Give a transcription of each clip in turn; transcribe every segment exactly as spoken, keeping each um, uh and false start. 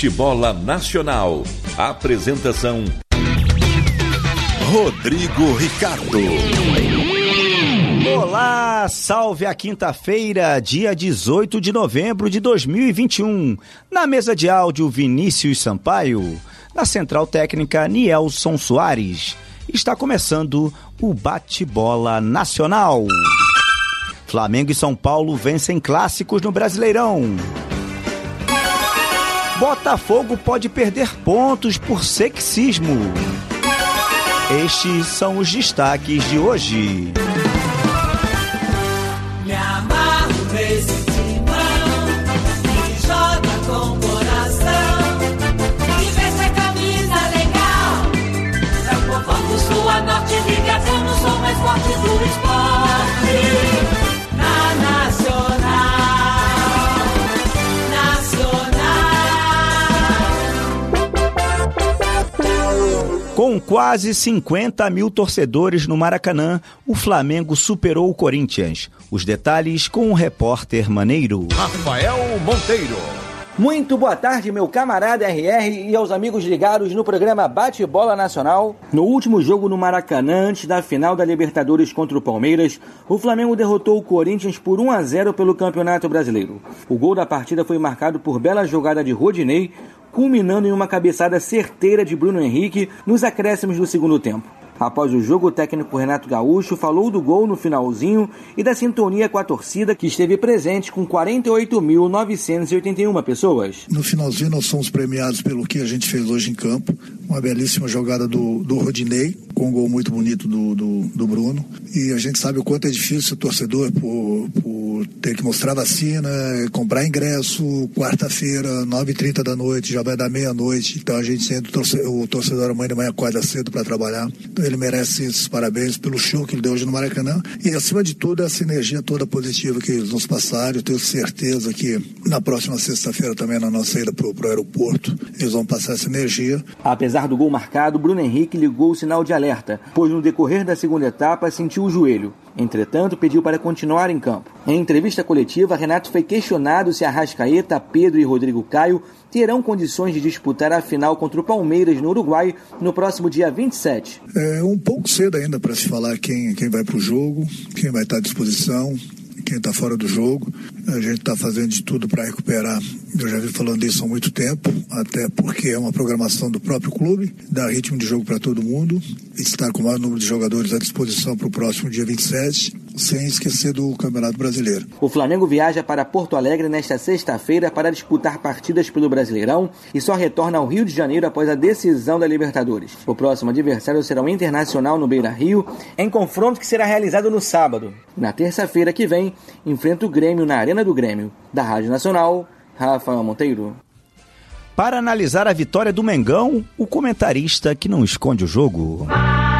Bate-Bola Nacional. Apresentação: Rodrigo Ricardo. Olá, salve a quinta-feira, dia dezoito de novembro de dois mil e vinte e um. Na mesa de áudio, Vinícius Sampaio. Na central técnica, Nielson Soares. Está começando o Bate-Bola Nacional. Flamengo e São Paulo vencem clássicos no Brasileirão. Botafogo pode perder pontos por sexismo. Estes são os destaques de hoje. Me amarro nesse timão, que joga com coração, que veste a camisa legal. É o povão do sul a norte, ligação, o som mais forte do esporte. Na Nacional, Nacional. Com quase cinquenta mil torcedores no Maracanã, o Flamengo superou o Corinthians. Os detalhes com o repórter Maneiro. Rafael Monteiro. Muito boa tarde, meu camarada R R e aos amigos ligados no programa Bate-Bola Nacional. No último jogo no Maracanã, antes da final da Libertadores contra o Palmeiras, o Flamengo derrotou o Corinthians por um a zero pelo Campeonato Brasileiro. O gol da partida foi marcado por bela jogada de Rodinei, culminando em uma cabeçada certeira de Bruno Henrique nos acréscimos do segundo tempo. Após o jogo, o técnico Renato Gaúcho falou do gol no finalzinho e da sintonia com a torcida, que esteve presente com quarenta e oito mil novecentas e oitenta e uma pessoas. No finalzinho nós somos premiados pelo que a gente fez hoje em campo. Uma belíssima jogada do, do Rodinei, com um gol muito bonito do, do, do Bruno. E a gente sabe o quanto é difícil o torcedor por, por ter que mostrar vacina, comprar ingresso, quarta-feira, nove e trinta da noite, já vai dar meia-noite. Então a gente sendo o torcedor amanhã de manhã acorda cedo para trabalhar. Então ele merece esses parabéns pelo show que ele deu hoje no Maracanã. E acima de tudo, essa energia toda positiva que eles nos passaram. Eu tenho certeza que na próxima sexta-feira também, na nossa ida para o aeroporto, eles vão passar essa energia. Apesar do gol marcado, Bruno Henrique ligou o sinal de alerta, pois no decorrer da segunda etapa sentiu o joelho. Entretanto, pediu para continuar em campo. Em entrevista coletiva, Renato foi questionado se Arrascaeta, Pedro e Rodrigo Caio terão condições de disputar a final contra o Palmeiras no Uruguai no próximo dia vinte e sete. É um pouco cedo ainda para se falar quem, quem vai para o jogo, quem vai estar à disposição, quem está fora do jogo. A gente está fazendo de tudo para recuperar. Eu já vi falando isso há muito tempo, até porque é uma programação do próprio clube, dá ritmo de jogo para todo mundo, estar com o maior número de jogadores à disposição para o próximo dia vinte e sete, sem esquecer do Campeonato Brasileiro. O Flamengo viaja para Porto Alegre nesta sexta-feira para disputar partidas pelo Brasileirão e só retorna ao Rio de Janeiro após a decisão da Libertadores. O próximo adversário será o Internacional no Beira-Rio, em confronto que será realizado no sábado. Na terça-feira que vem, enfrenta o Grêmio na Arena do Grêmio. Da Rádio Nacional, Rafael Monteiro. Para analisar a vitória do Mengão, o comentarista que não esconde o jogo.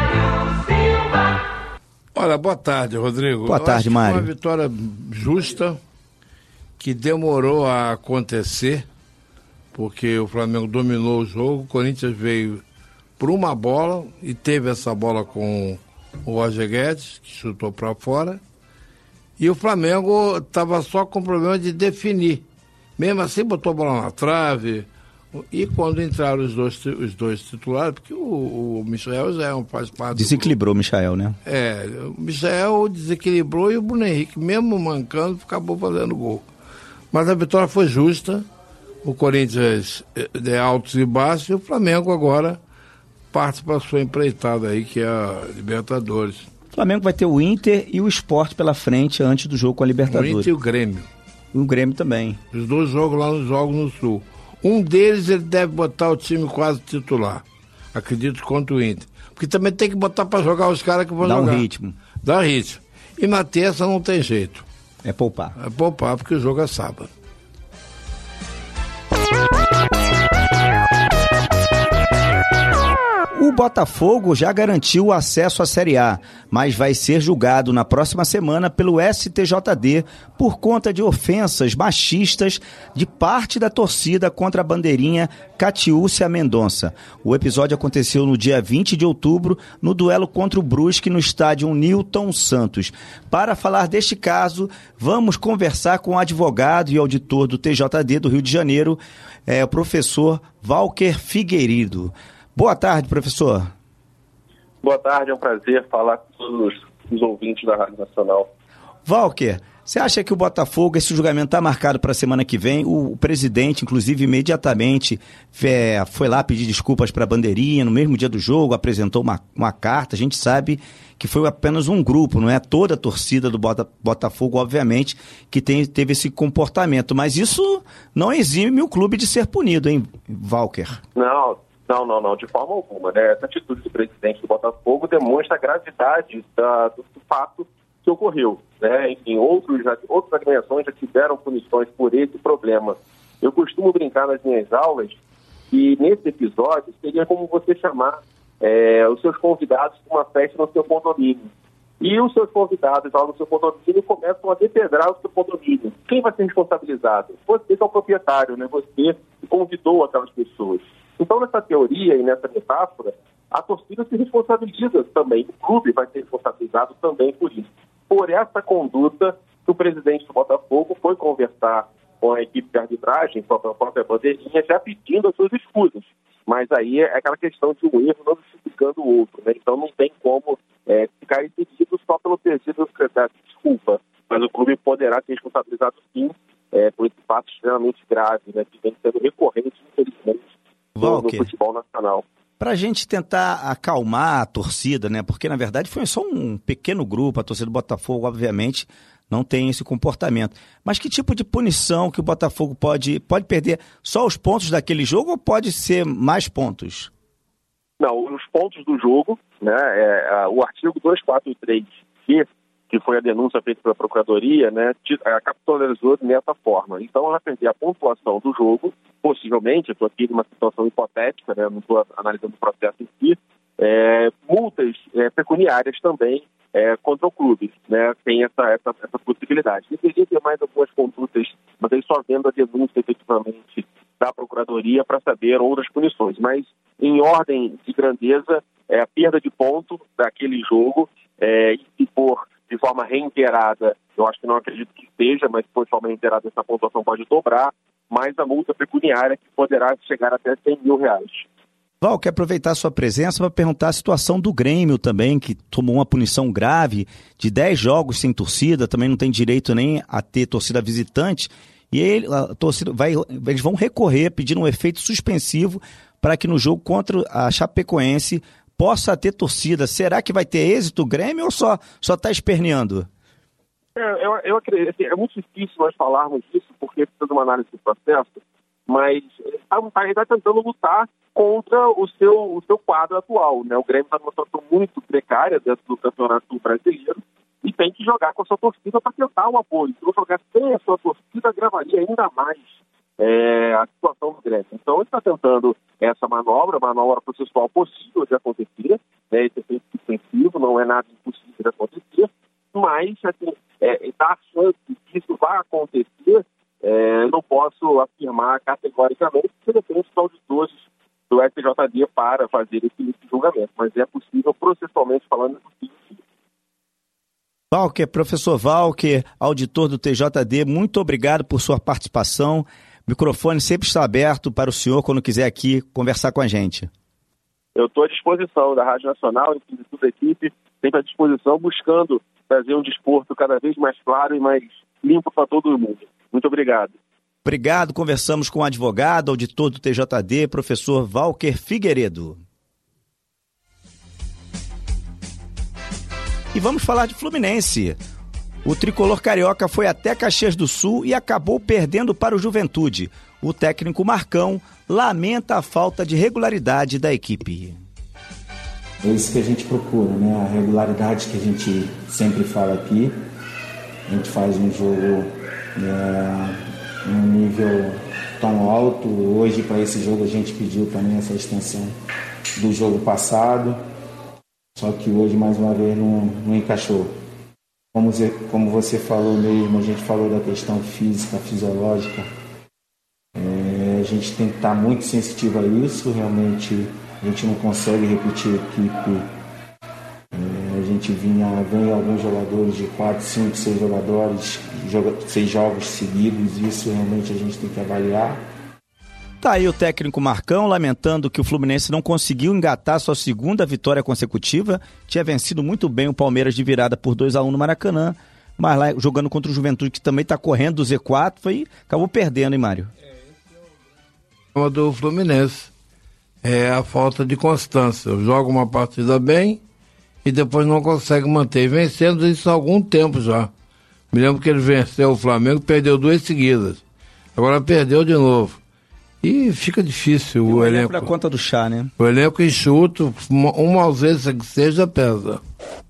Olha, boa tarde, Rodrigo. Boa tarde, Mário. Uma vitória justa, que demorou a acontecer, porque o Flamengo dominou o jogo, o Corinthians veio por uma bola e teve essa bola com o Roger Guedes, que chutou para fora, e o Flamengo estava só com o problema de definir. Mesmo assim, botou a bola na trave. E quando entraram os dois, os dois titulares, porque o, o Michael já é um faz parte. Desequilibrou o Michael, né? É, o Michael desequilibrou e o Bruno Henrique, mesmo mancando, acabou fazendo gol. Mas a vitória foi justa. O Corinthians é altos e baixos, e o Flamengo agora parte para a sua empreitada aí, que é a Libertadores. O Flamengo vai ter o Inter e o Sport pela frente antes do jogo com a Libertadores. O Inter e o Grêmio. O Grêmio também. Os dois jogos lá nos Jogos no Sul. Um deles ele deve botar o time quase titular. Acredito, contra o Inter. Porque também tem que botar para jogar os caras que vão Dá jogar. Dá um ritmo. Dá ritmo. E na terça não tem jeito. É poupar. É poupar porque o jogo é sábado. O Botafogo já garantiu o acesso à Série A, mas vai ser julgado na próxima semana pelo S T J D por conta de ofensas machistas de parte da torcida contra a bandeirinha Catiúcia Mendonça. O episódio aconteceu no dia vinte de outubro, no duelo contra o Brusque no estádio Newton Santos. Para falar deste caso, vamos conversar com o advogado e auditor do T J D do Rio de Janeiro, é, o professor Walker Figueiredo. Boa tarde, professor. Boa tarde, é um prazer falar com todos os ouvintes da Rádio Nacional. Walker, você acha que o Botafogo, esse julgamento está marcado para a semana que vem? O, o presidente, inclusive, imediatamente é, foi lá pedir desculpas para a bandeirinha, no mesmo dia do jogo, apresentou uma, uma carta. A gente sabe que foi apenas um grupo, não é toda a torcida do Bota, Botafogo, obviamente, que tem, teve esse comportamento. Mas isso não exime o clube de ser punido, hein, Walker? Não, não, não, não, de forma alguma, né? Essa atitude do presidente do Botafogo demonstra a gravidade da, do fato que ocorreu, né? Enfim, outros, já, outras agremiações já tiveram punições por esse problema. Eu costumo brincar nas minhas aulas que nesse episódio seria como você chamar é, os seus convidados para uma festa no seu condomínio. E os seus convidados lá no seu condomínio começam a depedrar o seu condomínio. Quem vai ser responsabilizado? Você que é o proprietário, né? Você que convidou aquelas pessoas. Então, nessa teoria e nessa metáfora, a torcida se responsabiliza também, o clube vai ser responsabilizado também por isso. Por essa conduta que o presidente do Botafogo foi conversar com a equipe de arbitragem, com a própria bandeirinha, já pedindo as suas escusas. Mas aí é aquela questão de um erro não justificando o outro, né? Então não tem como é, ficar impedido só pelo pedido da desculpa. Mas o clube poderá ser responsabilizado sim é, por esse fato extremamente grave, né, que vem sendo recorrente, infelizmente, no, no futebol nacional. Para a gente tentar acalmar a torcida, né? Porque, na verdade, foi só um pequeno grupo, a torcida do Botafogo, obviamente, não tem esse comportamento. Mas que tipo de punição que o Botafogo pode, pode perder? Só os pontos daquele jogo ou pode ser mais pontos? Não, os pontos do jogo, né? É, o artigo duzentos e quarenta e três G, que foi a denúncia feita pela Procuradoria, né, capitalizou dessa forma. Então, ela vai perder a pontuação do jogo, possivelmente, eu estou aqui numa situação hipotética, né, não estou analisando o processo em si, é, multas é, pecuniárias também é, contra o clube, né, tem essa, essa, essa possibilidade. Deveria ter mais algumas condutas, mas aí só vendo a denúncia efetivamente da Procuradoria para saber outras punições. Mas, em ordem de grandeza, é a perda de ponto daquele jogo, é, e se for de forma reiterada, eu acho que não acredito que seja, mas se for de forma reiterada, essa pontuação pode dobrar, mais a multa pecuniária, que poderá chegar até cem mil reais. Val, quer aproveitar a sua presença para perguntar a situação do Grêmio também, que tomou uma punição grave de dez jogos sem torcida, também não tem direito nem a ter torcida visitante, e ele, a torcida vai, eles vão recorrer pedindo um efeito suspensivo para que no jogo contra a Chapecoense possa ter torcida. Será que vai ter êxito o Grêmio ou só só está esperneando? É, eu, eu acredito, assim, é muito difícil nós falarmos disso, porque precisa de uma análise do processo, mas ele está tentando lutar contra o seu, o seu quadro atual, né? O Grêmio está numa situação muito precária dentro do Campeonato Brasileiro e tem que jogar com a sua torcida para tentar o apoio. Se eu jogar sem a sua torcida, gravaria ainda mais É, a situação do Grêmio. Então, ele está tentando essa manobra, manobra processual possível de acontecer, né, esse efeito suspensivo, não é nada impossível de acontecer, mas, assim, é, dá chance que isso vai acontecer, é, eu não posso afirmar categoricamente, porque depende dos auditores do S T J D para fazer esse julgamento, mas é possível, processualmente falando, é possível. Walker, professor Walker, auditor do T J D, muito obrigado por sua participação. O microfone sempre está aberto para o senhor quando quiser aqui conversar com a gente. Eu estou à disposição da Rádio Nacional e de toda a equipe, sempre à disposição, buscando trazer um desporto cada vez mais claro e mais limpo para todo mundo. Muito obrigado. Obrigado. Conversamos com o advogado, auditor do T J D, professor Walker Figueiredo. E vamos falar de Fluminense. O tricolor carioca foi até Caxias do Sul e acabou perdendo para o Juventude. O técnico Marcão lamenta a falta de regularidade da equipe. É isso que a gente procura, né? A regularidade que a gente sempre fala aqui. A gente faz um jogo é, um nível tão alto. Hoje, para esse jogo, a gente pediu também essa extensão do jogo passado, só que hoje mais uma vez não, não encaixou. Como você, como você falou mesmo, a gente falou da questão física, fisiológica, é, a gente tem que estar muito sensitivo a isso, realmente a gente não consegue repetir a equipe. É, a gente vinha, vem alguns jogadores de quatro, cinco, seis jogadores, joga, seis jogos seguidos, isso realmente a gente tem que avaliar. Tá aí o técnico Marcão lamentando que o Fluminense não conseguiu engatar sua segunda vitória consecutiva. Tinha vencido muito bem o Palmeiras de virada por dois a um no Maracanã, mas lá jogando contra o Juventude, que também está correndo do Z quatro, foi, acabou perdendo, hein, Mário? O do Fluminense é a falta de constância. Joga uma partida bem e depois não consegue manter. Vencendo isso há algum tempo já. Me lembro que ele venceu o Flamengo, perdeu duas seguidas. Agora perdeu de novo. E fica difícil o, o elenco. Na conta do chá, né? O elenco enxuto, uma, uma ausência que seja, pesa.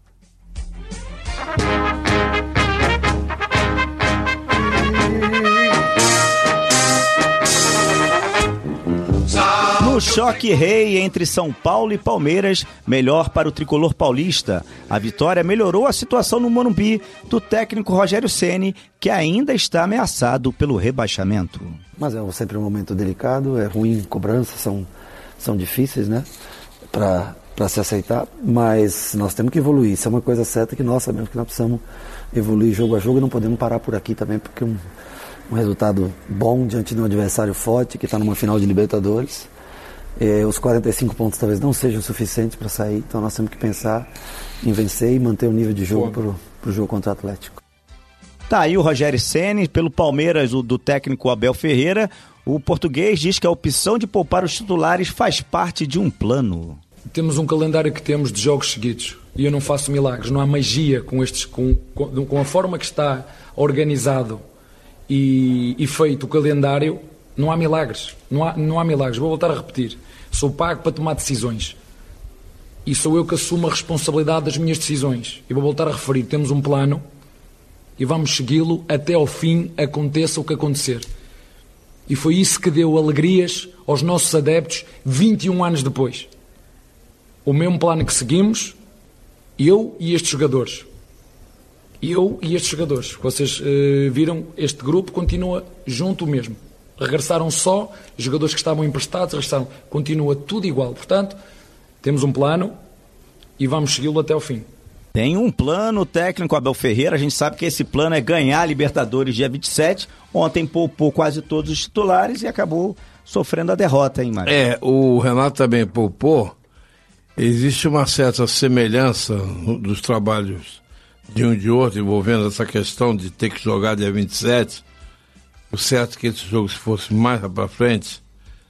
No choque rei entre São Paulo e Palmeiras, melhor para o tricolor paulista. A vitória melhorou a situação no Morumbi do técnico Rogério Ceni, que ainda está ameaçado pelo rebaixamento. Mas é sempre um momento delicado, é ruim, cobranças são, são difíceis, né, para para se aceitar, mas nós temos que evoluir. Isso é uma coisa certa que nós sabemos que nós precisamos evoluir jogo a jogo e não podemos parar por aqui também, porque um, um resultado bom diante de um adversário forte que está numa final de Libertadores. É, os quarenta e cinco pontos talvez não sejam suficientes para sair, então nós temos que pensar em vencer e manter o nível de jogo para o jogo contra o Atlético. Tá aí o Rogério Ceni, pelo Palmeiras, o do técnico Abel Ferreira. O português diz que a opção de poupar os titulares faz parte de um plano. Temos um calendário que temos de jogos seguidos e eu não faço milagres, não há magia com, estes, com, com, com a forma que está organizado e, e feito o calendário, não há milagres, não há, não há milagres. Vou voltar a repetir, sou pago para tomar decisões e sou eu que assumo a responsabilidade das minhas decisões e vou voltar a referir, temos um plano e vamos segui-lo até ao fim, aconteça o que acontecer. E foi isso que deu alegrias aos nossos adeptos vinte e um anos depois. O mesmo plano que seguimos, eu e estes jogadores. Eu e estes jogadores. Vocês uh, viram, este grupo continua junto mesmo. Regressaram só, os jogadores que estavam emprestados regressaram. Continua tudo igual. Portanto, temos um plano e vamos segui-lo até ao fim. Tem um plano, o técnico Abel Ferreira, a gente sabe que esse plano é ganhar a Libertadores dia vinte e sete. Ontem poupou quase todos os titulares e acabou sofrendo a derrota, hein, Mário? É, o Renato também poupou. Existe uma certa semelhança dos trabalhos de um e de outro envolvendo essa questão de ter que jogar dia vinte e sete. O certo é que esse jogo, se fosse mais para frente,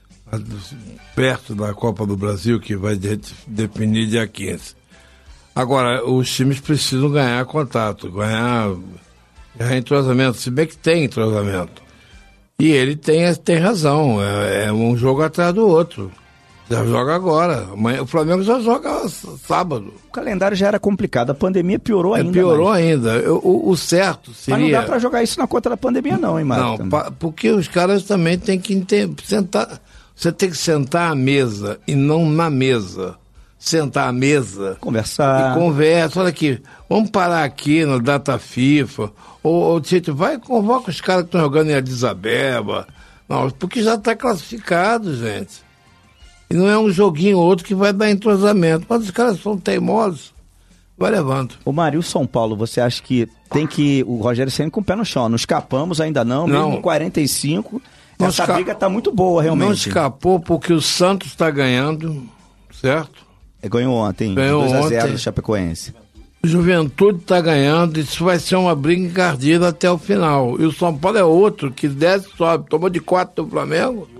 perto da Copa do Brasil, que vai de, definir dia quinze. Agora, os times precisam ganhar contato, ganhar, ganhar entrosamento, se bem que tem entrosamento. E ele tem, tem razão, é, é um jogo atrás do outro. Já joga agora. Amanhã, o Flamengo já joga sábado. O calendário já era complicado, a pandemia piorou ainda. É, piorou mais. ainda. Eu, o, o certo seria... Mas não dá pra jogar isso na conta da pandemia não, hein, Mário? Não, pa, porque os caras também têm que ter, sentar... Você tem que sentar à mesa e não na mesa. Sentar à mesa. Conversar. E conversa. Olha aqui, vamos parar aqui na data FIFA. Ou, ou tipo, vai convoca os caras que estão jogando em Addis Abeba. Não, porque já está classificado, gente. E não é um joguinho ou outro que vai dar entrosamento. Mas os caras são teimosos. Vai levando. Ô Mário, o São Paulo, você acha que tem que... O Rogério Ceni com o pé no chão. Não escapamos ainda não. Mesmo Não. quarenta e cinco. Não Essa esca... briga tá muito boa, realmente. Não escapou porque o Santos está ganhando, certo? Ganhou ontem. Ganhou dois a zero ontem. do Chapecoense. O Juventude está ganhando. Isso vai ser uma briga encardida até o final. E o São Paulo é outro que desce, sobe. Tomou de quatro do Flamengo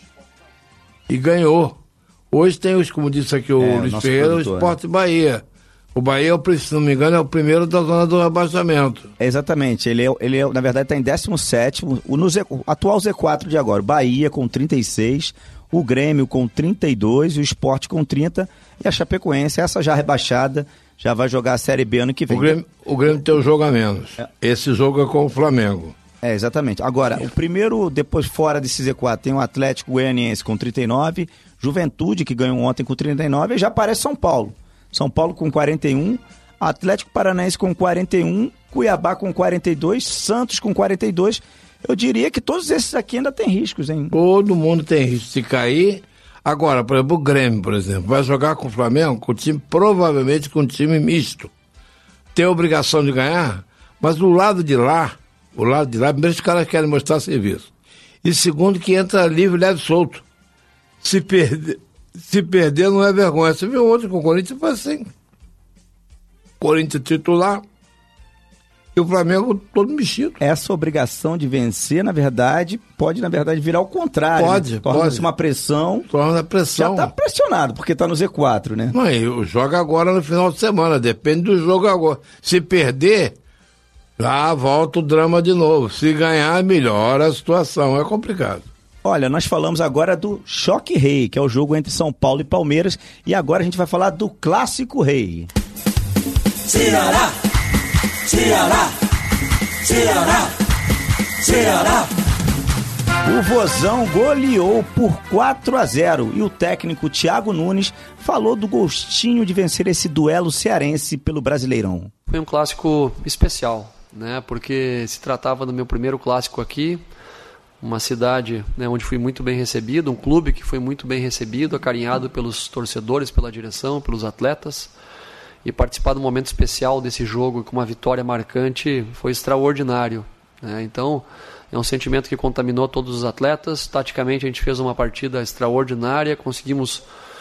e ganhou. Hoje tem os, como disse aqui o É, Luiz nosso Ferreira, o produtor, Sport Bahia. O Bahia, se não me engano, é o primeiro da zona do rebaixamento. Exatamente, ele, é, ele é, na verdade está em décimo sétimo, o, no Z, o atual Z quatro de agora, o Bahia com trinta e seis, o Grêmio com trinta e dois, o Sport com trinta e a Chapecoense, essa já rebaixada, já vai jogar a Série B ano que vem. O Grêmio, o Grêmio tem um jogo a menos. É. Esse jogo é com o Flamengo. É, exatamente. Agora, o primeiro, depois fora desse Z quatro, tem o Atlético Goianiense com trinta e nove, Juventude, que ganhou ontem com trinta e nove, e já aparece São Paulo. São Paulo com quarenta e um, Atlético Paranaense com quarenta e um, Cuiabá com quarenta e dois, Santos com quarenta e dois. Eu diria que todos esses aqui ainda tem riscos, hein? Todo mundo tem risco de cair. Agora, por exemplo, o Grêmio, por exemplo, vai jogar com o Flamengo, com o time, provavelmente com um time misto. Tem a obrigação de ganhar, mas do lado de lá, o lado de lá, primeiro os caras querem mostrar serviço. E segundo, que entra livre, leve, solto. Se perder, se perder não é vergonha. Você viu ontem com o Corinthians, foi assim. Corinthians titular e o Flamengo todo mexido. Essa obrigação de vencer, na verdade, pode, na verdade, virar o contrário. Pode, né? Torna-se pode. uma pressão. Torna pressão. Já tá pressionado, porque tá no Z quatro, né? Mas joga agora no final de semana, depende do jogo agora. Se perder, já volta o drama de novo. Se ganhar, melhora a situação. É complicado. Olha, nós falamos agora do Choque Rei, que é o jogo entre São Paulo e Palmeiras, e agora a gente vai falar do Clássico Rei. Ceará, Ceará, Ceará, Ceará. O Vozão goleou por quatro a zero e o técnico Thiago Nunes falou do gostinho de vencer esse duelo cearense pelo Brasileirão. Foi um clássico especial, né? Porque se tratava do meu primeiro clássico aqui, uma cidade, né, onde fui muito bem recebido, um clube que foi muito bem recebido, acarinhado pelos torcedores, pela direção, pelos atletas. E participar de um momento especial desse jogo com uma vitória marcante foi extraordinário, né? Então, é um sentimento que contaminou todos os atletas. Taticamente, a gente fez uma partida extraordinária, conseguimos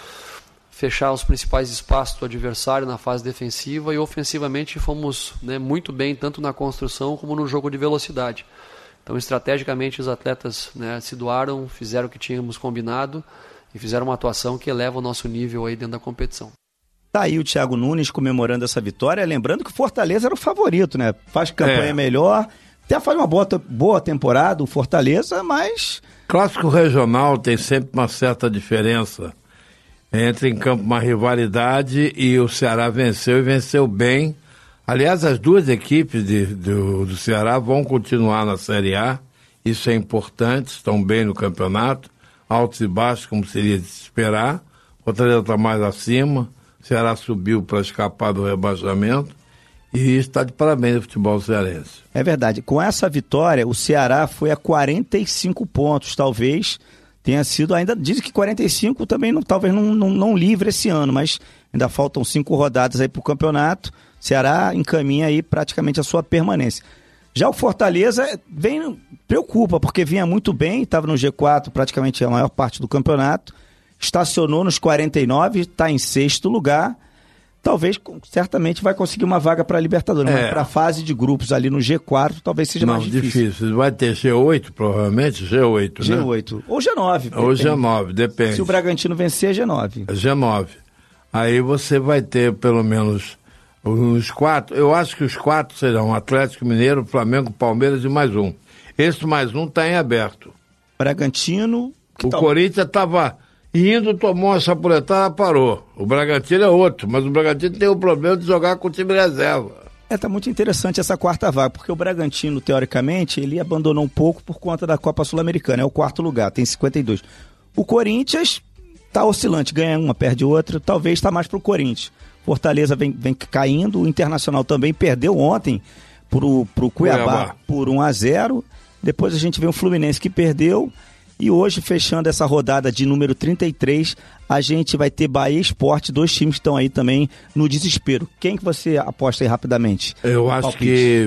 fechar os principais espaços do adversário na fase defensiva e ofensivamente fomos, né, muito bem, tanto na construção como no jogo de velocidade. Então, estrategicamente, os atletas, né, se doaram, fizeram o que tínhamos combinado e fizeram uma atuação que eleva o nosso nível aí dentro da competição. Tá aí o Thiago Nunes comemorando essa vitória, lembrando que o Fortaleza era o favorito, né? Faz campanha É. melhor, até faz uma boa, boa temporada o Fortaleza, mas... Clássico regional tem sempre uma certa diferença. Entra em campo uma rivalidade e o Ceará venceu e venceu bem. Aliás, as duas equipes de, do, do Ceará vão continuar na Série A, isso é importante, estão bem no campeonato, altos e baixos, como seria de se esperar. O Fortaleza está mais acima. O Ceará subiu para escapar do rebaixamento e está de parabéns o futebol cearense. É verdade. Com essa vitória, o Ceará foi a quarenta e cinco pontos. Talvez tenha sido ainda... Dizem que quarenta e cinco também não, talvez não, não, não livre esse ano, mas ainda faltam cinco rodadas aí para o campeonato. O Ceará encaminha aí praticamente a sua permanência. Já o Fortaleza vem, preocupa, porque vinha muito bem, estava no G quatro praticamente a maior parte do campeonato. Estacionou nos quarenta e nove, está em sexto lugar. Talvez, certamente, vai conseguir uma vaga para a Libertadores. É. Mas para a fase de grupos ali no G quatro, talvez seja Não, mais difícil. difícil. Vai ter G oito, provavelmente, G oito, G né? oito. Ou G nove. Ou depende. G nove, depende. Se o Bragantino vencer, é G nove. G nove. Aí você vai ter, pelo menos, os quatro. Eu acho que os quatro serão Atlético Mineiro, Flamengo, Palmeiras e mais um. Esse mais um está em aberto. Bragantino... O tal? Corinthians estava... indo, tomou uma chapuletada, parou. O Bragantino é outro, mas o Bragantino tem o problema de jogar com o time reserva. É, tá muito interessante essa quarta vaga, porque o Bragantino, teoricamente, ele abandonou um pouco por conta da Copa Sul-Americana, é o quarto lugar, tem cinquenta e dois. O Corinthians tá oscilante, ganha uma, perde outra, talvez tá mais pro Corinthians. Fortaleza vem, vem caindo, o Internacional também perdeu ontem pro, pro Cuiabá, Cuiabá por um a zero, depois a gente vê o Fluminense que perdeu. E hoje, fechando essa rodada de número trinta e três, a gente vai ter Bahia e Sport, dois times que estão aí também no desespero. Quem que você aposta aí rapidamente? Eu acho Palpite. que,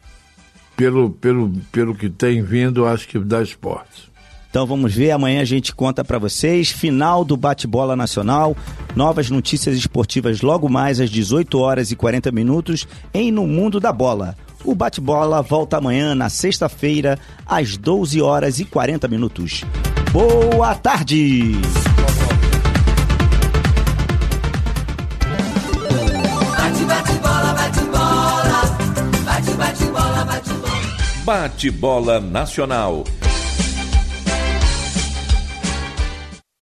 pelo, pelo, pelo que tem vindo, eu acho que dá Sport. Então vamos ver, amanhã a gente conta para vocês, final do Bate-Bola Nacional, novas notícias esportivas logo mais às dezoito horas e quarenta minutos em No Mundo da Bola. O Bate-Bola volta amanhã, na sexta-feira, às doze horas e quarenta minutos. Boa tarde! Bate, bate, bola, bate, bola. Bate, bate, bola, bate, bola. Bate-Bola Nacional.